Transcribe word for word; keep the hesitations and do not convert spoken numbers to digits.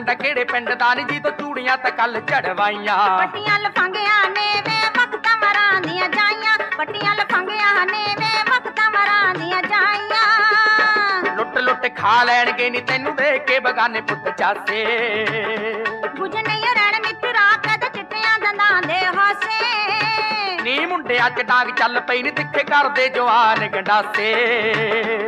ਮੁੰਡਾ ਕਿਹੜੇ ਪਿੰਡ ਦਾ ਨੀ ਜੀ ਤੋਂ ਚੂੜੀਆਂ ਤਾਂ ਕੱਲ ਚੜਵਾਈਆਂ। ਪੱਟੀਆਂ ਲਫੰਗਿਆਂ ਨੇ ਵੇ ਵਕਤਾਂ ਮਰਾਂ ਦੀਆਂ ਜਾਈਆਂ, ਪੱਟੀਆਂ ਲਫੰਗਿਆਂ ਨੇ ਵੇ ਵਕਤਾਂ ਮਰਾਂ ਦੀਆਂ ਜਾਈਆਂ। ਲੁੱਟ ਲੁੱਟ ਖਾ ਲੈਣਗੇ ਨੀ ਤੈਨੂੰ ਦੇਖ ਕੇ ਬਗਾਨੇ ਪੁੱਤ ਚਾਸੇ। ਕੁਝ ਨਹੀਂ ਰਹਿਣ ਮਿੱਤਰਾ ਕਦ ਚਿੱਟਿਆਂ ਦੰਦਾਂ ਦੇ ਹਾਸੇ। ਨੀ ਮੁੰਡਿਆਂ ਚ ਡਾਂਗ ਚੱਲ ਪਈ ਨੀ ਤਿੱਖੇ ਕਰਦੇ ਜਵਾਨ ਗੰਡਾਸੇ।